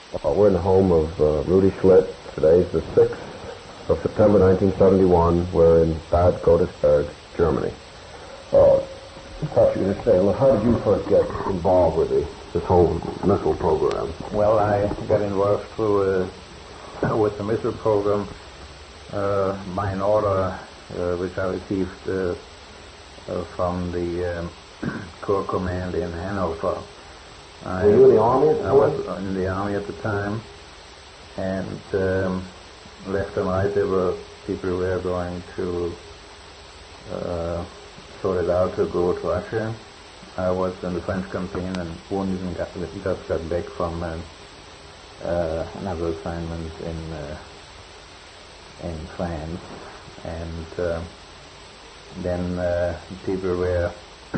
We're in the home of Rudy Schlitt. Today's the 6th of September 1971. We're in Bad Godesberg, Germany. Perhaps you could say, well, how did you first get involved with this whole missile program? Well, I got involved through with the missile program by an order which I received from the Corps Command in Hanover. Were you in the Army at the time? I was in the Army at the time, and left and right there were people who were going to sort it out to go to Russia. I was in the French campaign and wounded and just got back from another assignment in France, and then people were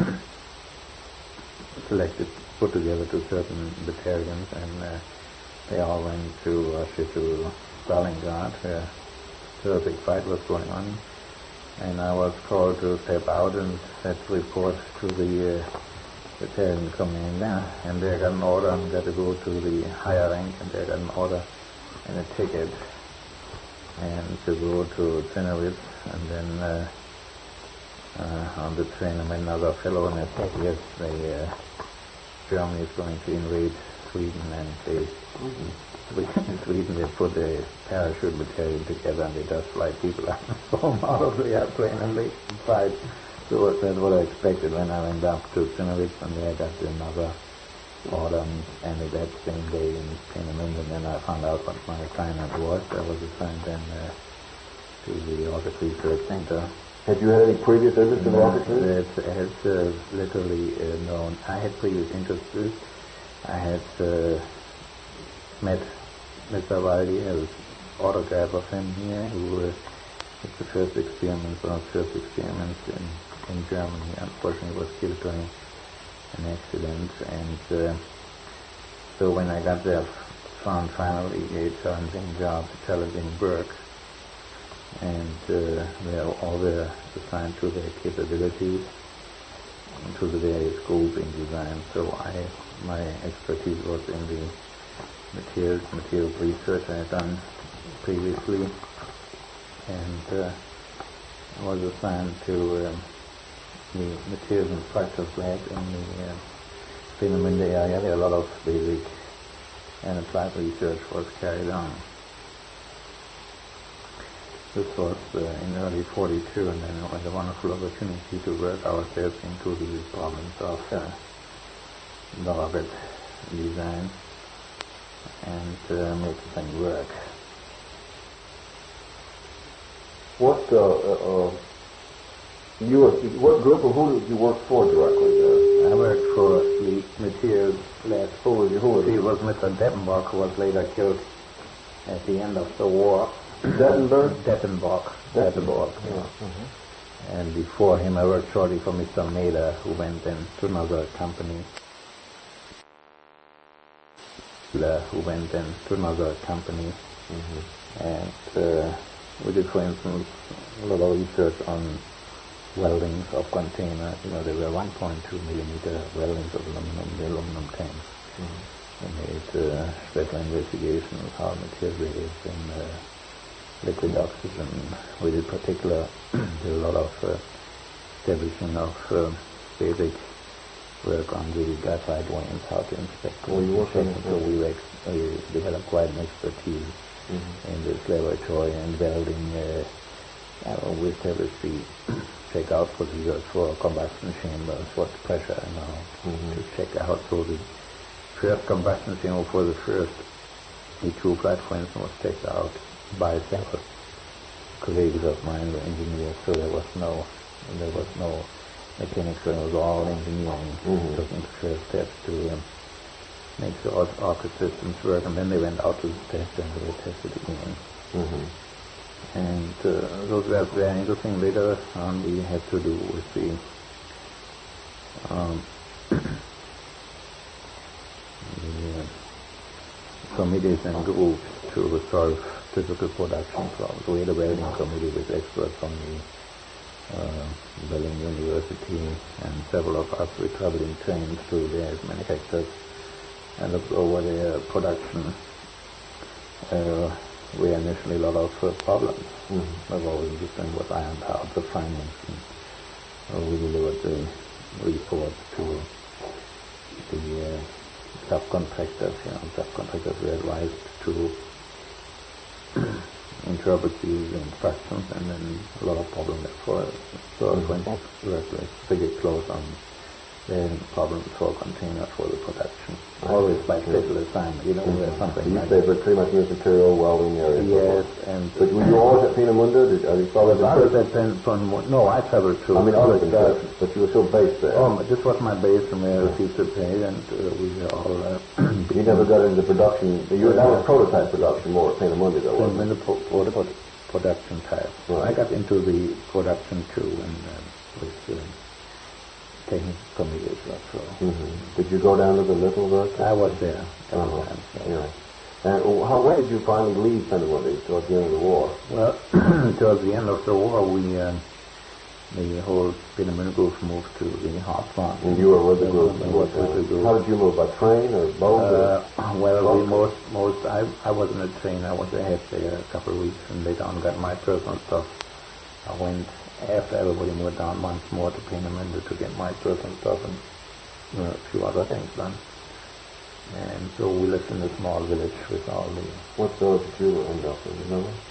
selected, put together to certain battalions, and they all went to Russia, to Stalingrad, where a terrific fight was going on, and I was called to step out and had to report to the battalion commander, and they got an order and got to go to the higher rank, and they got an order and a ticket, and to go to Tenerife, and then on the train I met another fellow, and I said, yes, Germany is going to invade Sweden, and they Sweden, they put a parachute battalion together, and they just fly people out of the airplane, and they fight. So that's what I expected when I went up to Tenerife, and there I got another order, and that same day in Peenemünde, and then I found out what my assignment was. I was assigned then to the Rocket Research Center. Had you had any previous interest in rocketry? I had literally known. I had previous interests. I had met Mr. Waldi, I was autograph of him here, who did the first experiments, one of the first experiments in Germany. Unfortunately, was killed during an accident, and so when I got there, found finally a challenging job, a challenging work, and they all were assigned to their capabilities, to the various goals in design. So my expertise was in the materials research I had done previously, and I was assigned to the materials and structures lab in the Peenemünde area. There a lot of basic and applied research was carried on. This was in early 42, and then it was a wonderful opportunity to work ourselves into the problems of the rocket design and make the thing work. What group or who did you work for directly there? I worked for the materials lab. Who was He was Mr. Deppenbach, who was later killed at the end of the war. Dettenberg? Deppenbach. Yeah. Mm-hmm. And before him I worked shortly for Mr. Mader, who went then to another company. Mm-hmm. And we did, for instance, a lot of research on weldings of containers. You know, there were 1.2 millimeter weldings of the aluminum tanks. Mm-hmm. We made special investigation of how material behaves in liquid oxygen. We did did a lot of establishment of basic work on the graphite veins, how to inspect. Well, you worked on so we developed quite an expertise in this laboratory and welding. We established the check-out procedures for combustion chambers, what pressure to check out. So the first combustion chamber for the first E2 flight, for instance, was checked out by several colleagues of mine, the engineers. So there was no mechanics, so it was all engineering. Taking the first steps to make the rocket systems work, and then they went out to the test and they were tested again. And those were very interesting. Later on, we had to do with the committees and groups to solve typical production problems. We had a welding committee with experts from the Berlin University, and several of us were traveling trains to various manufacturers and looked over their production we initially a lot of problems. The whole thing was ironed out, the findings. We delivered the report to the subcontractors. Subcontractors were advised to interpret these instructions, and then a lot of problems for us. So when we worked with pretty close on the problems for containers for the production. Always by special assignment, where something you like stayed pretty much in the material welding area. Yes, but were you always at Peenemünde? Have you followed I was at no, I traveled to. I mean, other than that, but you were still based there. Oh, this was my base from where I received the pay, and we were all. You never got into production. That was prototype production more at Peenemünde, though, wasn't it? Production type. Right. I got into the production too, and was taking committees. So. Did you go down to the Little work? I was there. Times, yeah. And when did you finally leave Peenemünde towards the end of the war? Well, towards the end of the war, the whole Peenemünde group moved to the hot front. And you were with the group? How did you move, by train or boat? I wasn't a train. I was ahead there a couple of weeks, and later on got my personal stuff. I went after everybody moved down once more to Peenemünde to get my personal stuff and a few other things done. And so we lived in a small village with all the... What village did you end up in, you know?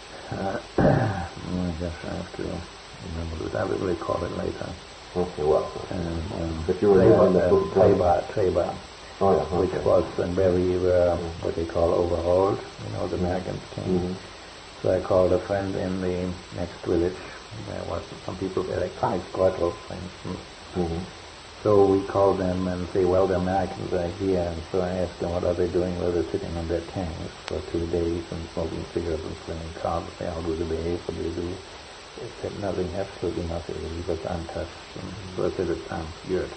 I guess I have to remember that. I will recall it later. Okay, well. But you were in the Treba. Oh, yeah. Okay. Which was where we were, what they call overhauled. The Americans came. So I called a friend in the next village. There was some people there, like Kreisgürtel, for instance. So we called them and say, well, the Americans are here. And so I asked them, what are they doing? Well, they're sitting on their tanks for 2 days and smoking cigarettes and playing cards. They how do they behave? What do they do? They said nothing, absolutely nothing. It was untouched. And so I said, it sounds good.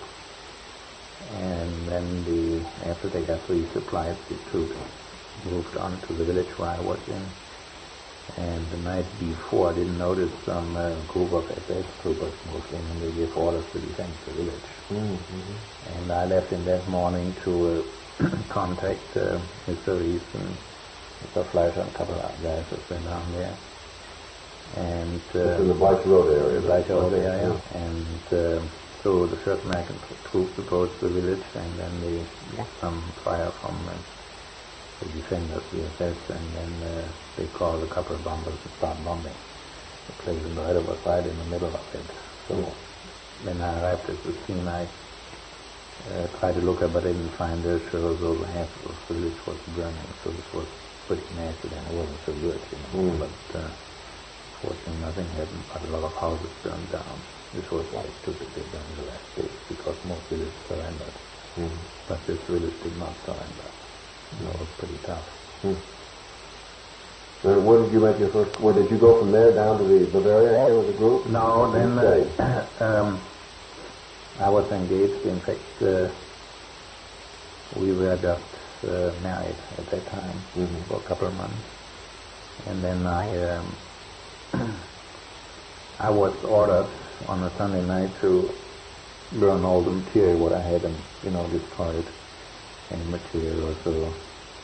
And then after they got resupplied, the troops moved on to the village where I was in. And the night before, I didn't notice some group of SS troopers mostly, and they gave orders to defend the village. And I left in that morning to contact Mr. Rees and Mr. Fleischer and a couple of guys that went down there. And in the Bleicher Road area. The Bleicher Road area. And so the first American troops approached the village, and then they got some fire from the defenders, the SS, and then they called a couple of bombers and started bombing the place, and the other was right in the middle of it. So when I arrived at the scene, I tried to look up, but I didn't find it. So half of the village was burning, so this was pretty nasty, and it wasn't so good, But fortunately, nothing happened, but a lot of houses burned down. This was why it took a bit in the last days, because most villages surrendered. But this village did not surrender. It was pretty tough. Where did you make your first... Where did you go from there down to the Bavaria area with the group? No, then I was engaged. In fact, we were just married at that time for a couple of months. And then I was ordered on a Sunday night to burn all the material what I had and, destroyed any material or so.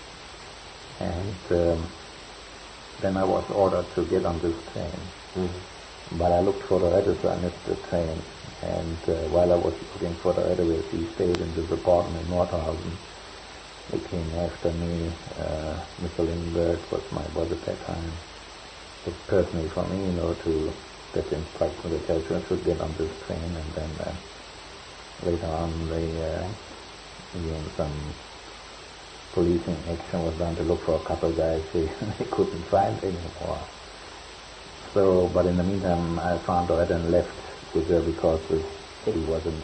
And then I was ordered to get on this train. But I looked for the register, I missed the train. And while I was looking for the register, he stayed in this apartment in Nordhausen. They came after me. Mr. Lindbergh was my boss at that time. It was personally for me, to get the instruction to tell you I should get on this train. And then later on, some policing action was done to look for a couple of guys they couldn't find anymore. So, but in the meantime, I found out and left with her because he wasn't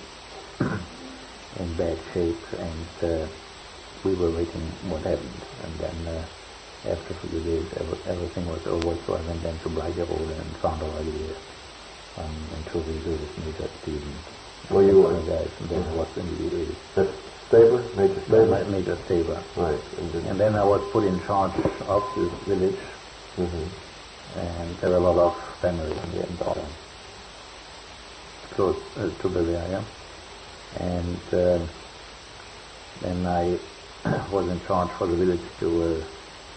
in bad shape, and we were waiting what happened. And then after a few days, everything was over, so I went then to Bleicher Road and found already interview with Major Stevens. Well, you were guys, and then I was immediately. Staber? Major Staber? Major Staber. Right. And then I was put in charge of this village. And there were a lot of families in the end, close to Bavaria. And then I was in charge for the village to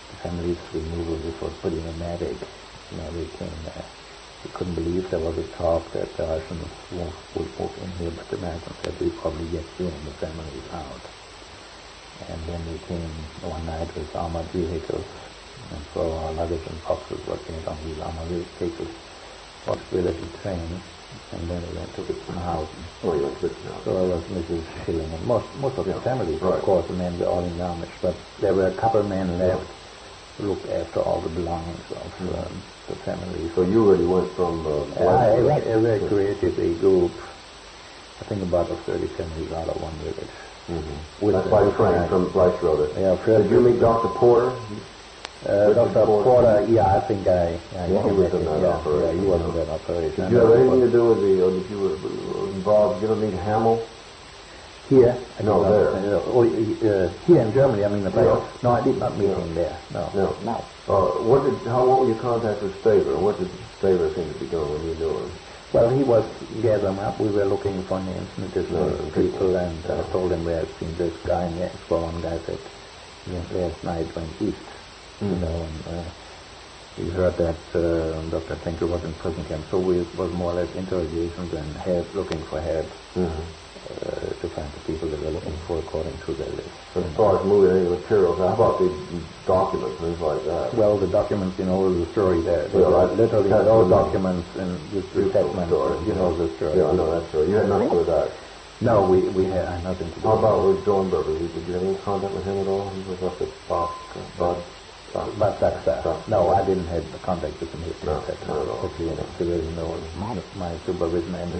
the family's removal. This was pretty dramatic. They came there. We couldn't believe there was a talk that the Russians would move in here, but the Americans said we probably get you and the families out. And then they came one night with armored vehicles and throw our luggage and boxes, what we had on these armored vehicles, was with a train, and then we went to Wittenhausen. Oh, you went to Wittenhausen. So I was Mrs. Schilling, and most of the families, right. Of course, the men were all in Garmisch, but there were a couple men left to look after all the belongings of the family. So you really went from... I evacuated a group, I think about 30 families out of one village. Mm-hmm. That's by train from Fleischroder. Yeah, did you meet Dr. Porter? Dr. Porter, yeah, I think he was in that operation. Yeah, he was in that operation. Did you have anything to do with or did you involved, did you ever meet Hamel? Here? No, there. Here in Germany, I mean, no, I did not meet him there. No. How long were your contact with Staver? What did Staver seem to be doing when you knew him? Well, he was gathering up. We were looking for names, medicinal people, and I told him we had seen this guy, and the one guy said, last night went east, and we heard that Dr. Finkel was in prison camp, so we was more or less interrogations and help, looking for help to find the people that were looking for according to their list. As far as moving any materials, how about the documents, things like that? Well, the documents, the story there. There are literally no documents in this resettlement. You know the story. Yeah, I know that story. You had nothing to do with that? No, we had nothing to do with that. How about with Dornberger? Did you have any contact with him at all? He was up at Bud. No, I didn't have contact with him. No, not at all. My supervision and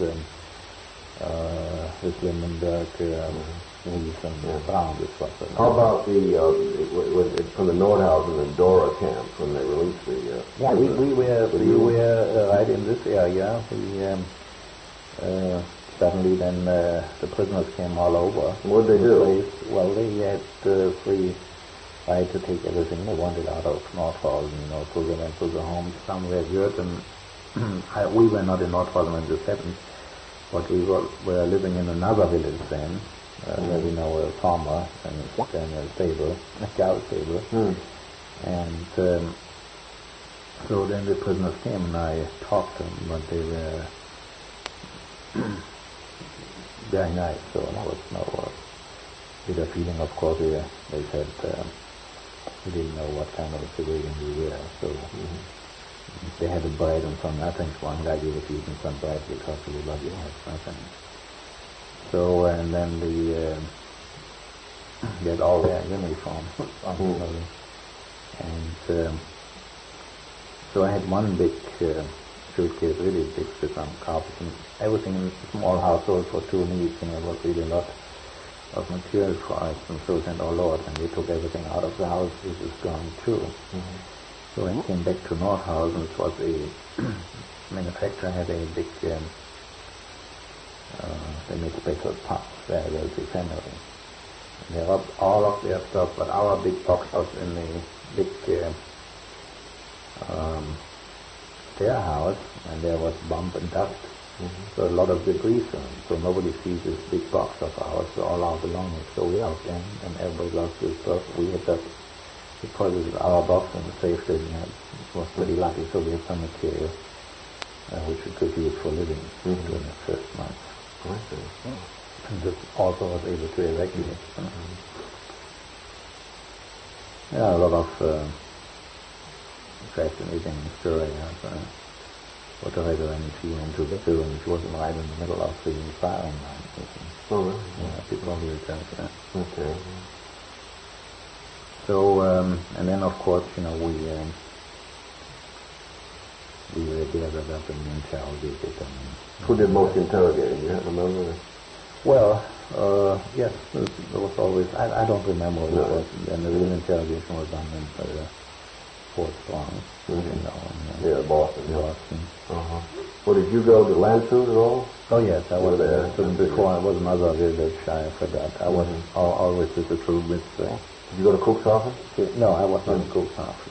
with Lindenberg, Wilson, Brown, this was it. How about from the Nordhausen and Dora camps when they released the... we were right in this area. Suddenly then the prisoners came all over. What did they do? Well, they had free right to take everything they wanted out of Nordhausen, so they went to the homes. Some were good, and we were not in Nordhausen in the 7th, but we were living in another village then, where we know a farmer and a stable, a cow stable. And so then the prisoners came and I talked to them, but they were very nice, so there was no bitter feeling. Of course, they said we didn't know what kind of a civilian we were, so they had a bread and some nothing. One guy gave us even some bread because we love you had nothing. So, and then they had all their uniforms, and so I had one big suitcase, really big, with some carpet and everything in a small household for 2 needs, and there was really a lot of material for us, and so sent our Lord, and we took everything out of the house. This is gone too. So I came back to Nordhausen. It was a manufacturer had a big, they made special parts where there was a family. They robbed all of their stuff, but our big box was in a big warehouse, and there was bump and dust. So a lot of debris, so nobody sees this big box of ours, so all our belongings. So we out there, and everybody lost their stuff. We had just deposited our box in the safe that we had. It was pretty lucky, so we had some material which we could use for living during the first month. And this also was able to evacuate. Yeah, a lot of fascinating story. What I ran into the film, which was right in the middle of the firing line. Oh, really? Yeah, people will tell that. Okay. So, and then of course, we were gathered up and interrogated. Who did most interrogating? You remember? Well, yes, there was always, I don't remember what it was, and the real interrogation was done in Fort Strong, yeah, Boston. Boston. Well, did you go to Landshut at all? Oh yes, I was there. Before I was another village, I forgot. I was always with the troop with. Did you go to Cuxhaven? No, I was not in Cuxhaven.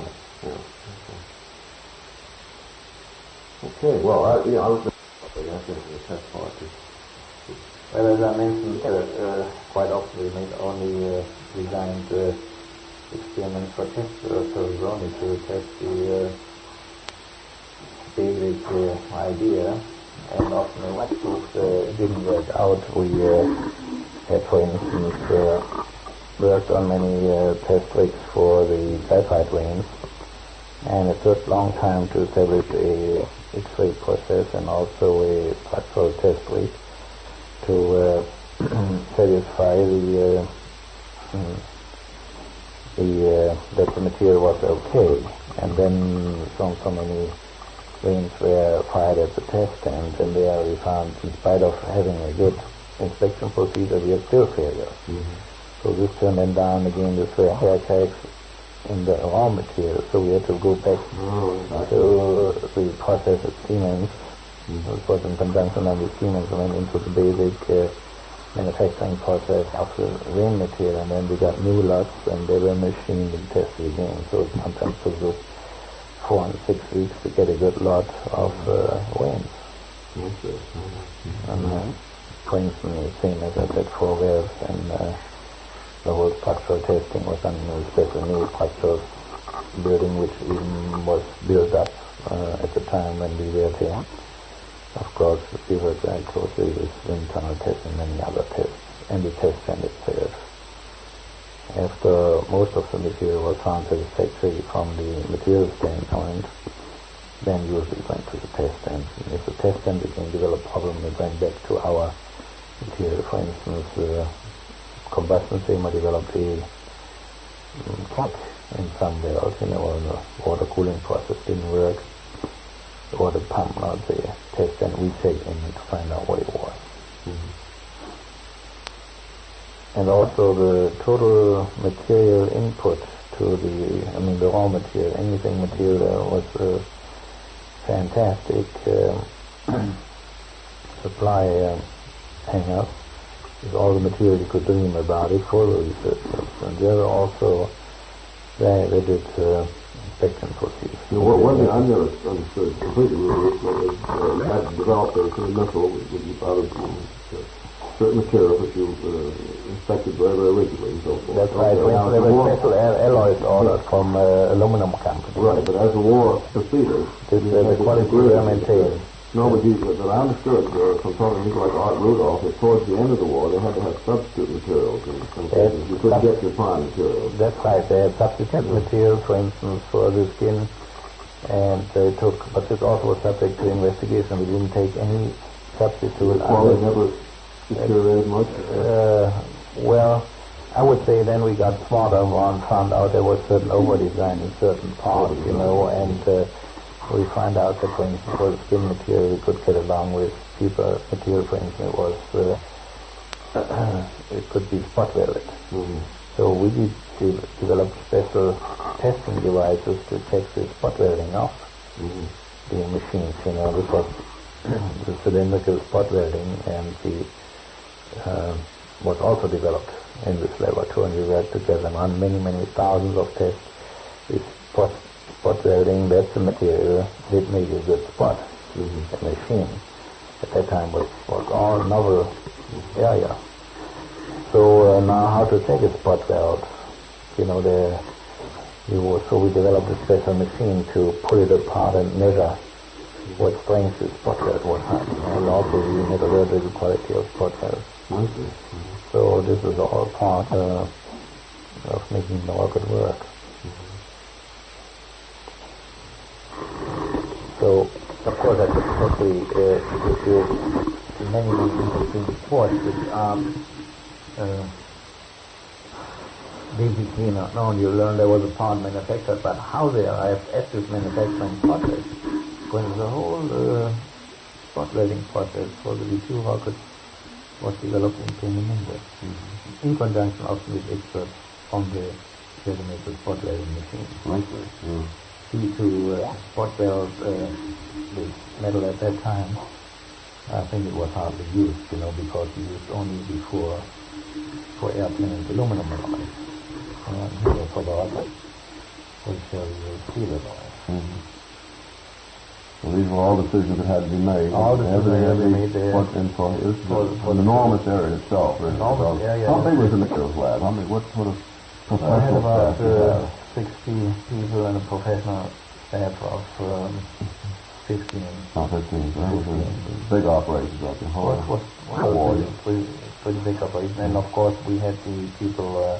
Okay. Well, I was. I think the test party. Well, as I mentioned, quite often we made only designed experience experiments for test purposes only to test the basic idea, and often the wax proofs didn't work out. We had, for instance, worked on many test rigs for the graphite veins, and it took a long time to establish a X-ray process and also a structural test rig to satisfy that the material was okay. And then so many veins were fired at the test stand, and there we found, in spite of having a good inspection procedure, we had still failures. So this turned them down again. This were hair cracks in the raw material, so we had to go back to the process at Siemens. It was in conjunction with Siemens, and went into the basic manufacturing process of the vein material, and then we got new lots, and they were machined and tested again. So it sometimes took us 4 and 6 weeks to get a good lot of veins. And for instance, same as I said, 4 valves, and the whole structural testing was done in a special new structural building, which even was built up at the time when we were there. Of course, we worked very closely with wind tunnel tests and many other tests, and the test stand itself. After most of the material was found satisfactory from the material standpoint, then usually went to the test stand. And if the test stand became developed problem, we went back to our material. For instance, combustion chamber developed a crack in some valves, or the water cooling process didn't work, or the pump, not the test, and we checked in to find out what it was. And also the total material input to the raw material, anything material was fantastic supply hang-up with all the material you could dream about it for the research. And there were also they did inspection procedures. One thing I never understood completely was you had to develop a kind of missile out of certain material which you inspected very, very rigidly and so forth. That's right. There were special alloys ordered from aluminum companies. Right, but as the war proceeded, the quality were maintained. No, but I understood from talking to people like Art Rudolph that towards the end of the war they had to have substitute materials in some cases. You couldn't get your prime materials. That's right. They had substitute material, for instance, for the skin, and they took, but this also was subject to investigation. We didn't take any substitute. Quality never deteriorated much? Well, I would say then we got smarter and found out there was certain over-design in certain parts, and we find out that, for instance, for the skin material we could get along with. Cheaper material, for instance, was it could be spot welded. So we did develop special testing devices to check the spot welding off the machines. This was the cylindrical spot welding, and the was also developed in this laboratory, and we worked together on many thousands of tests with spot welding. That's the material that made a good spot. The machine at that time was all novel area. So now how to take a spot weld? We developed a special machine to pull it apart and measure what strength the spot weld was having, and also the metallurgical quality of spot weld. So this is all part of making the rocket work. So, of course, I could probably give you many interesting reports which are basically not known. You learn there was a part manufactured, but how they arrived at this manufacturing process, when the whole spot welding process for the V2 rocket was developed in Peenemünde, in conjunction also with experts from the ready-made spot welding machine. To spot weld the metal at that time, I think it was hardly used, because we used only before for airplanes aluminum alloys. For the rocket, we use steel alloys. So these were all decisions that had to be made. All decisions had to be made there. For the enormous area itself. Enormous area. How big was the materials lab? What sort of professional staff did you have? 60 people and a professional staff of 15. Oh, 15. So that was a big operation up in was pretty big operation. And of course we had the people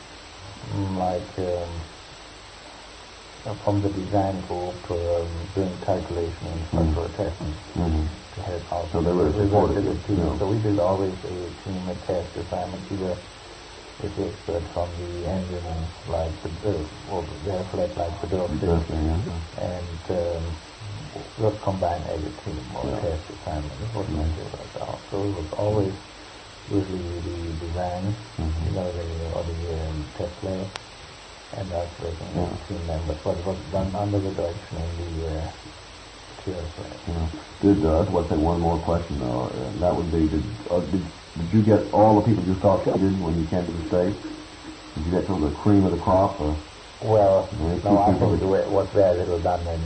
from the design group doing calculation and structural testing to help out. So they were supported. So we did always a team at test assignment, either with the expert from the engine, like or the airflat, like the Dürfte, and we'll combine as a team or test assignment. This was my favorite. So it was always usually the design, or the test lab, and us working as team members. But it was done under the direction of the materials lab. Did let's say one more question though. That would be did you get all the people you thought you did when you came to the States? Did you get sort of the cream of the crop? Or? Well, no, I think it was very little done in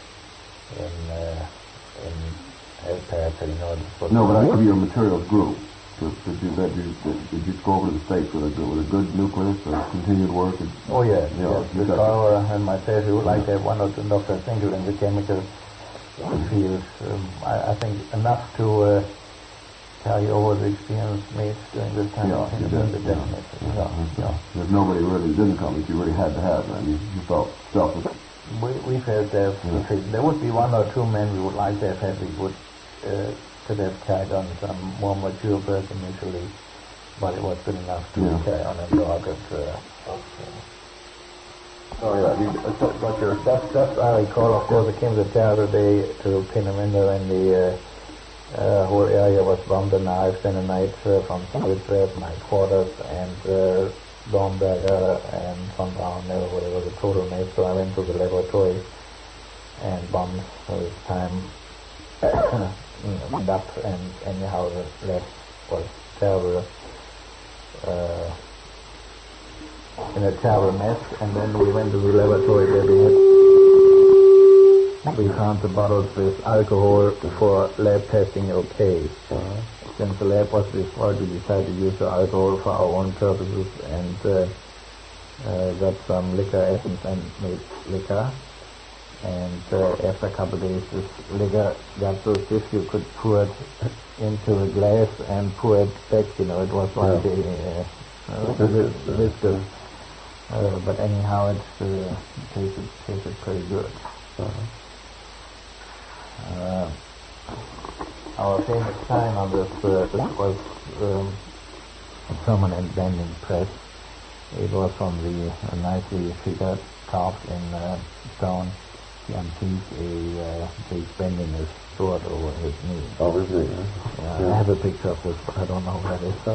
Paris, No, but I could be your materials group. Did you go over to the States with a good nucleus or continued work? Oh yes. The Carver and myself, we would like to have one or two Dr. Finkel in the chemical field. I think enough to carry over the experience made during this time. If nobody really didn't come, if you really had to have them, you felt selfless. We felt that there would be one or two men we would like to have had. We would could have carried on some more mature birth initially, but it was good enough to carry on and go out That's I recall, of course, it came the terrible day to Peenemünde when the whole area was bombed and knives in the night from Salzburg, my quarters, and Dornberger and von Braun, everybody was a total mess. So I went to the laboratory and bombed for this time. Up and anyhow the lab was terrible, in a terrible mess. And then we went to the laboratory where we found the bottles with alcohol for lab testing. Okay, since the lab was destroyed, we decided to use the alcohol for our own purposes and got some liquor essence and made liquor. And after a couple of days, this liquor got so stiff you could pour it into a glass and pour it back. It was like a viscous. But anyhow, it tasted pretty good. Our famous sign on this was a permanent bending press. It was from the nicely figured, carved in stone. The antique, he's bending his sword over his knee. Over his knee, I have a picture of this, but I don't know where it is.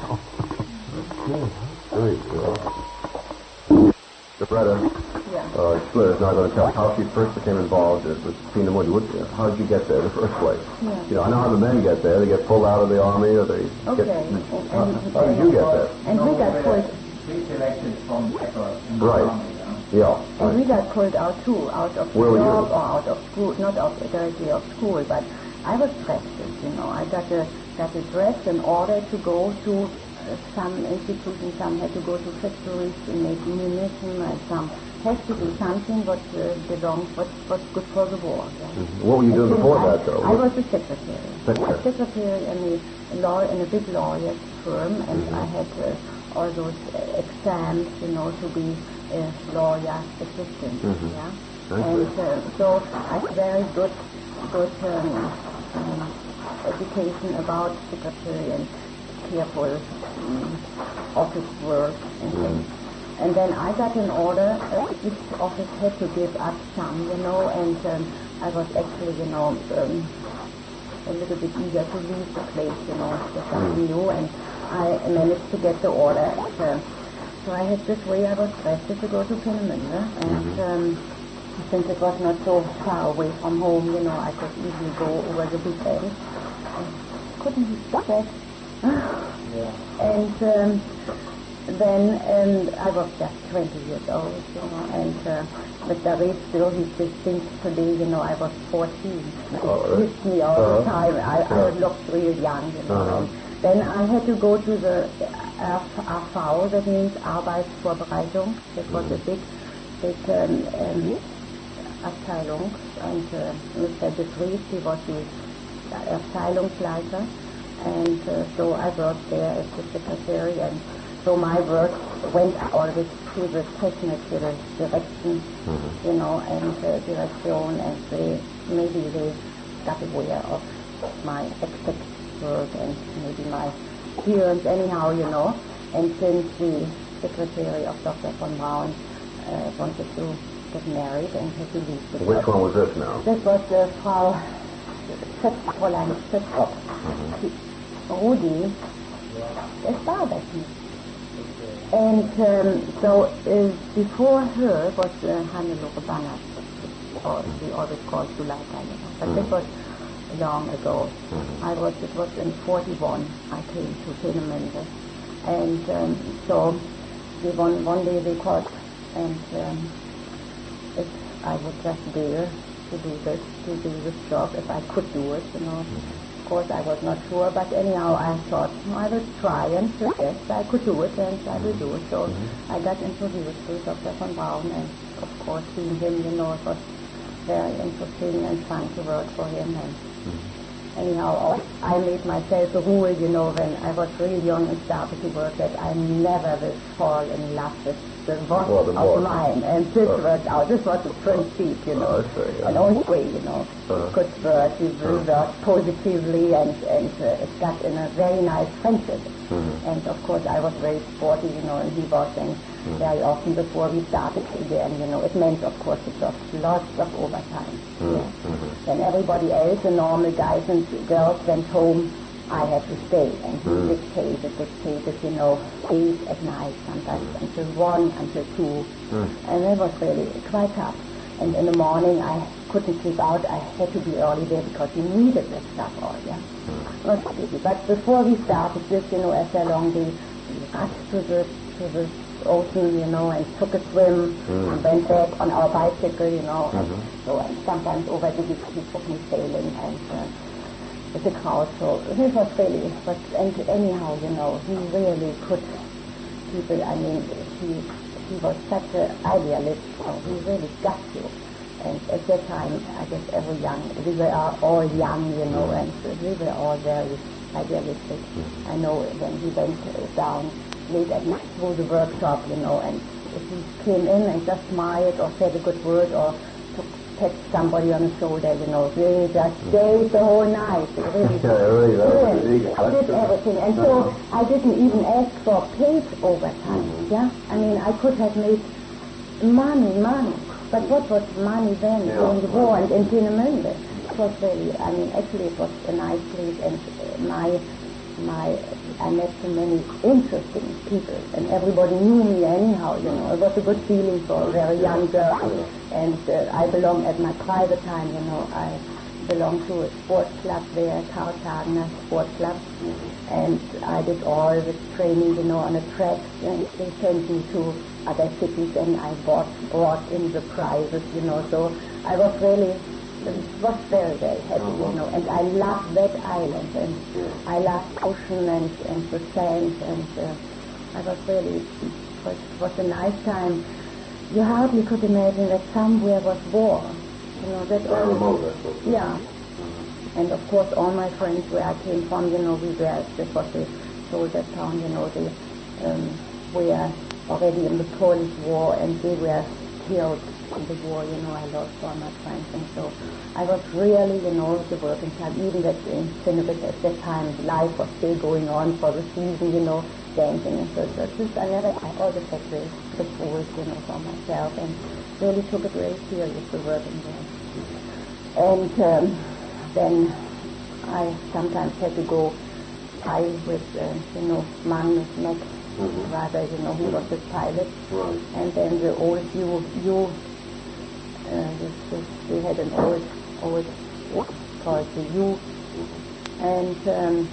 Very good. The brother, Schlitter is now going to tell how she first became involved with Peenemünde. How did you get there in the first place? Yeah. I know how the men get there. They get pulled out of the army, or they how did you get there? And we got pulled. Pre-selected from Pepper in the Right. army. Yeah. And we got pulled out too, out of Where the were job you? or out of school, not directly of school, but I was practiced, I got a dress in order to go to some institutions. Some had to go to factories and make munitions, and some had to do something what belongs, what's good for the war. Yeah. Mm-hmm. What were you doing before that, though? I was a secretary. A secretary in a big lawyer's firm, and I had all those exams, to be a lawyer assistant. Yeah. And so I had very good education about secretary and careful office work and things. And then I got an order. Each office had to give up some, and I was actually, a little bit eager to leave the place, for something new, and I managed to get the order. So I had this way. I was requested to go to Peenemünde, and since it was not so far away from home, I could easily go over the weekend. Couldn't he stop that? And then I was just 20 years old, and Mr. Reed still, he just thinks today, I was 14. He hits me all the time. I looked real young, And then I had to go to the AV, that means Arbeitsvorbereitung. That was a big big Abteilung, and Mr. De Vries, he was the Abteilungsleiter, and so I worked there as the secretary, and so my work went always to the technical direction, you know, and direction, and maybe they got aware of my exact work and maybe my appearance anyhow, you know, and since the secretary of Dr. von Braun wanted to get married and had to leave the Which one was this now? This was Frau Fräulein Schöpfrock. Rudi, der Starbeck. And so before her was Hannelore Banner, or we always called Zuleika, you know. But this was long ago. It was in 41 I came to Peenemünde. And so one day they called, and if I would just dare to do this job, if I could do it, you know. Of course, I was not sure, but anyhow, I thought, I will try, and yes, I could do it, and I will do it. So I got introduced to Dr. von Braun, and of course, seeing him, you know, it was very interesting and fun to work for him. And anyhow, I made myself a rule, you know, when I was really young and started to work, that I never will fall in love with the work of mine. And this worked out. This was the principle, you know. And only, you know, good work. We worked positively, and it got in a very nice friendship. And of course, I was very sporty, you know, and he was, and very often before we started again, you know, it meant, of course, it was lots of overtime. When everybody else, the normal guys and girls, went home, I had to stay, and he dictated, you know, 8 at night, sometimes until 1, until 2, and it was really quite tough. And in the morning, I couldn't sleep out. I had to be early there because he needed that stuff all, yeah. Not easy. But before we started this, you know, after a long day, we rushed to the ocean, you know, and took a swim, and went back on our bicycle, you know, and sometimes over the week he took me sailing, and with the crowd. So this was really, and anyhow, you know, he really could people, I mean, he was such an idealist, he really got you. And at that time, I guess we were all young, you know, and we were all very idealistic. I know when he went down late at night through the workshop, you know, and if he came in and just smiled or said a good word or touched somebody on the shoulder, you know, they just stayed the whole night. Really did everything. And so I didn't even ask for paid overtime, yeah? I mean, I could have made money. But what was money then during the war and in Peenemünde? It was really, I mean, actually it was a nice place, and I met so many interesting people, and everybody knew me anyhow, you know. It was a good feeling for a very young girl, and I belong at my private time, you know. I belonged to a sports club there, Karl Tagener Sports Club, and I did all the training, you know, on the track, and they sent me to other cities, and I brought in the prizes, you know. So I was really very, very happy, you know, and I loved that island, and I loved ocean and the sand, and I was really, it was a nice time. You hardly could imagine that somewhere was war, you know, that yeah. And of course all my friends where I came from, you know, this was a soldier town, you know, they were already in the Polish War, and they were killed in the war, you know. I lost all my friends, and so I was really, you know, the working time, even that in Peenemünde at that time life was still going on for the season, you know, dancing and so forth. I always had the rules, you know, for myself, and really took it very serious, the working there. And then I sometimes had to go with, you know, Magnus Mack, rather, you know, he was the pilot, and then the old we had an old called the U, and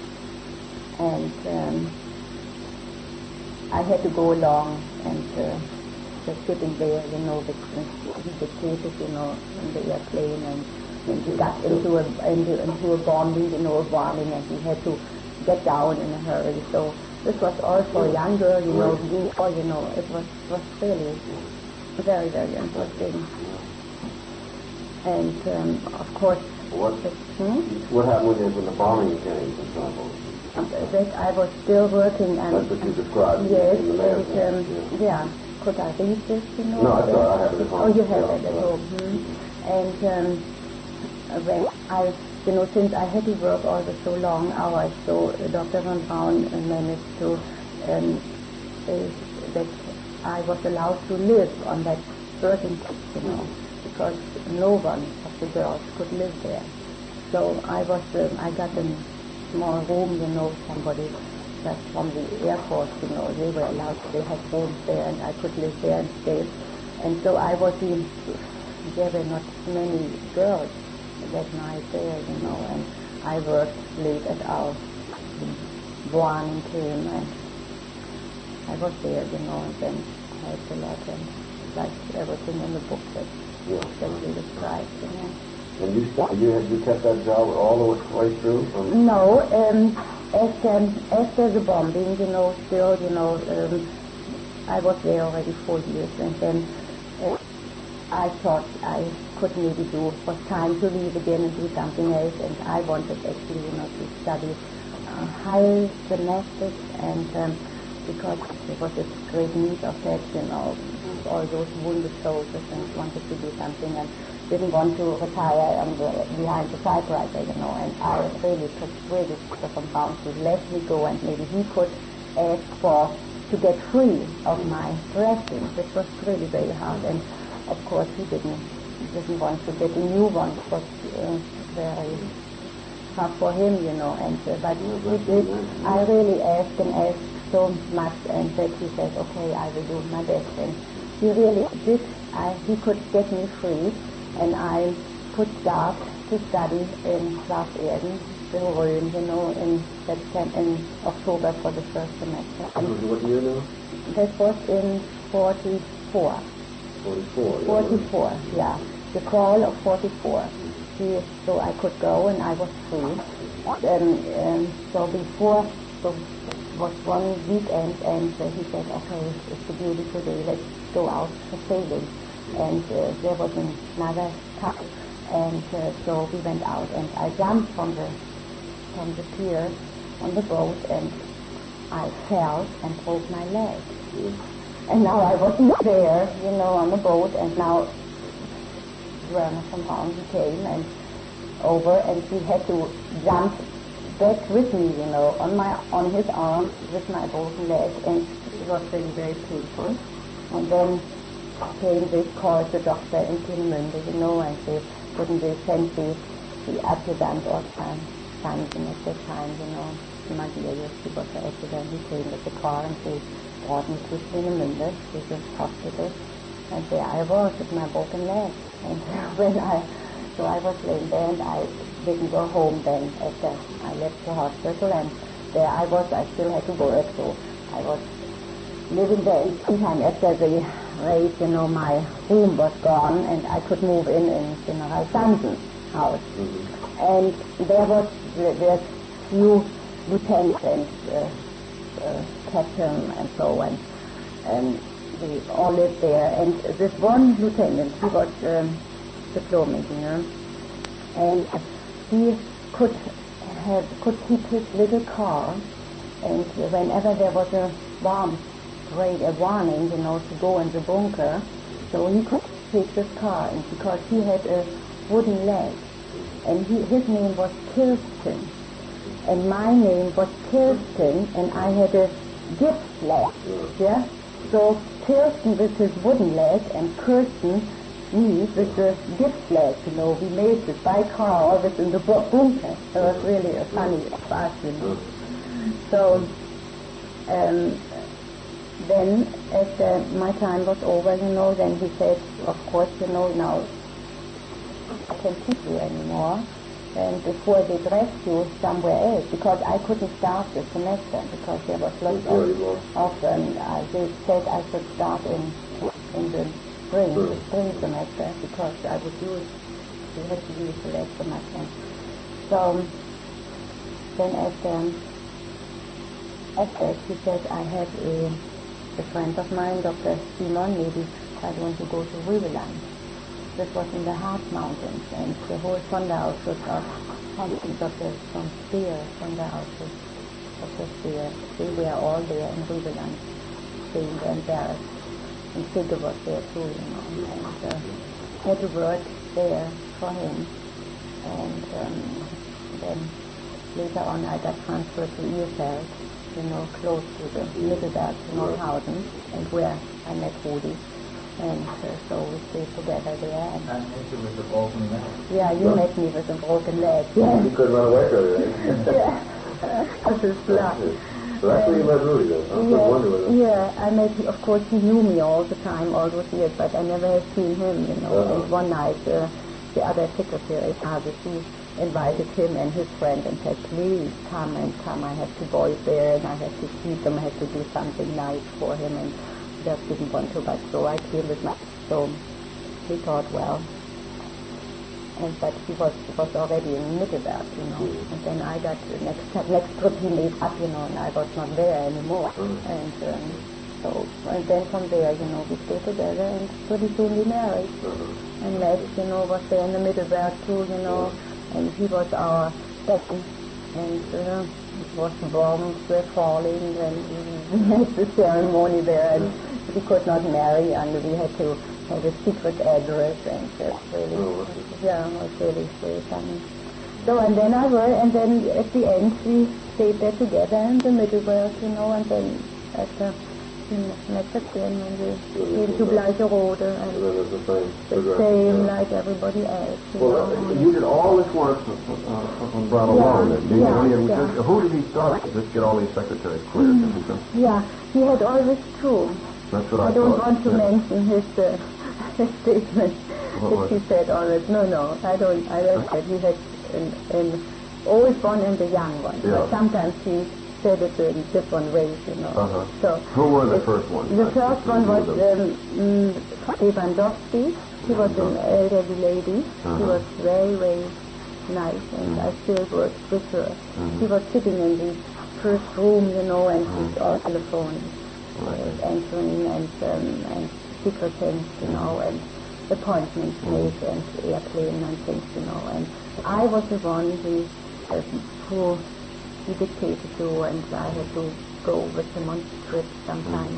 I had to go along, and just sitting there, you know, with the cases, you know, in the airplane, and when we got into a bombing, you know, a bombing, and we had to get down in a hurry. So this was all for a young girl, you know, you know, it was really very, very interesting. And of course, What happened when the bombing came, for example? that I was still working and That's what you described. yes, in the and magazine. yeah. Could I read this? You know? No, I thought I have it at home. Oh, you have Yeah, it at yeah. home. And when I, since I had to work also so long hours, so Dr. von Braun managed to that I was allowed to live on that certain place, because no one of the girls could live there. So I got a small room, somebody just from the Air Force, they were allowed, they had rooms there, and I could live there and stay. And so I was there were not many girls that night there, and I worked late at hours. Morning came, and I was there, and then helped a lot, and like everything in the book that you described, And you kept that job all the way through? No, after the bombing, still, I was there already 4 years, and then I thought I could maybe it was time to leave again and do something else, and I wanted actually, to study high gymnastics, and because there was a great need of that, all those wounded soldiers, and wanted to do something, and didn't want to retire behind the typewriter, and I really persuaded Dr. von Braun to let me go, and maybe he could ask to get free of my dressing, which was really very hard, and of course he didn't want to get a new one. It was very hard for him, and but he did. I really asked so much, and that he said, okay, I will do my best, and he really did. He could get me free, and I could start to study in Class Erden, the Rhön, in October for the first semester. What year now? That was in 44. 44, yeah. The fall of 44. So I could go, and I was free. So before, was one weekend, and he said, okay, it's a beautiful day, let's go out for sailing. And there was another cup, and so we went out, and I jumped from the pier on the boat, and I fell and broke my leg. And now I wasn't there, on the boat, and now Werner von Braun, he came and over, and he had to jump back with me, on his arm with my broken leg, and it was really very painful. And then they called the doctor in Peenemünde, and they sent the adjutant or something at that time, Magirius, he was the adjutant, he came with the car, and they brought me to Peenemünde, to the hospital, and there I was with my broken leg. And so I was laying there, and I didn't go home then after I left the hospital, and there I still had to work, so I was living there. Sometime after the raid, my room was gone, and I could move in General Sansen's house. Mm-hmm. And there few lieutenants and captain and so on, and we all lived there. And this one lieutenant, he was diploma engineer, and he could keep his little car, and whenever there was a warning, to go in the bunker, so he could take this car, and because he had a wooden leg, and his name was Kirsten, and my name was Kirsten, and I had a gips leg, yeah? So Kirsten with his wooden leg, and Kirsten, me, with the gips leg, we made this by car, all this in the bunker. It was really a funny part, So, then, as my time was over, then he said, of course, now I can't keep you anymore, and before they dressed you somewhere else, because I couldn't start the semester, because there was lots of they said I should start in the spring semester, because I would we had to use the last semester. So, then after he said, I had a friend of mine, Dr. Simon, maybe I want to go to Riverland. This was in the Harz Mountains, and the whole Sonderausschuss of hundreds of the from Speer, Sonderausschuss of the Speer, they were all there in Riverland, staying there in Barracks. And Sigge was there too, and had to work there for him. And then later on I got transferred to Ilfeld, close to the Mittelberg, to Neuhausen, and where I met Rudi. And so we stayed together there. And met you with a broken leg. Yeah, you met me with a broken leg. Yeah. You couldn't run away from it, right? Yeah. This is luck. So that's where you met Rudy, though. Yeah, I met him. Of course, he knew me all the time, all those years, but I never had seen him, And one night, the other secretary, she invited him and his friend and said, please come. I have two boys there, and I have to feed them. I have to do something nice for him, and he just didn't want to, but so I came with my... So he thought, well... But he was already in Mittelberg, And then I got the next trip he made up, and I was not there anymore. And and then from there, we stayed together, and pretty soon we married. And Max, was there in the Mittelberg too, and he was our second. And it was bombs were falling, and we had the ceremony there, and we could not marry, and we had to have a secret address, and really, it was really funny. So, and then and then at the end we stayed there together in the Mittelberg, and then at the next again, and we came to Bleicherode, and the same like everybody else. You did all this work from Brown alone. Who did he start to just get all these secretaries cleared? Yeah, he had all this too. That's what I don't want to mention his statement that he said always. No, I don't. I don't said he had an old one and a young one. Yeah. But sometimes he said it in different ways, So who were the first ones? The first one was Lewandowski. He was an elderly lady. She was very, very nice, and I still worked with her. She was sitting in the first room, and she's all telephone. Answering and secret things, and appointments made and airplane and things, and I was the one who he dictated to, and I had to go with him on trips sometimes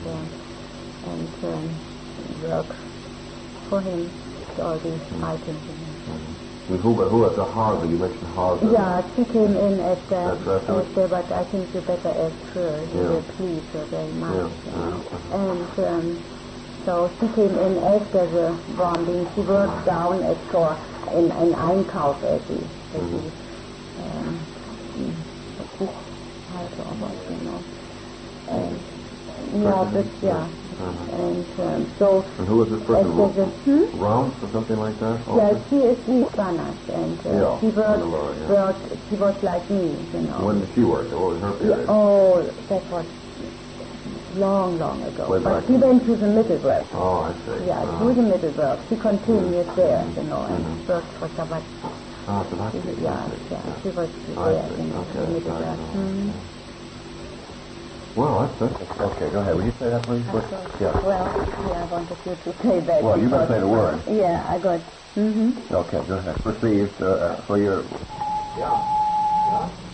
and work for him all these items. Who at the Harvard? You mentioned Harvard. Yeah, she came in at but I think you better ask her. You will please her very much. And so she came in after the bombing. She worked down at in Einkauf at the And so... And who was this person? Rounds or something like that? Yeah, she is Spanish, and she was like me, When did she work? What was her period? Oh, that was long ago. But she went to the Mittelberg. Oh, I see. Yeah, to the Mittelberg. She continued there, and worked for Sabat. Ah, Sabat. Yeah, she was there, in the Mittelberg. Well, that's okay. Go ahead. Will you say that, please? Yeah. Well, I wanted you to say that. Well, you better say the word. Yeah, I got. Okay, go ahead. Received for your. Yeah.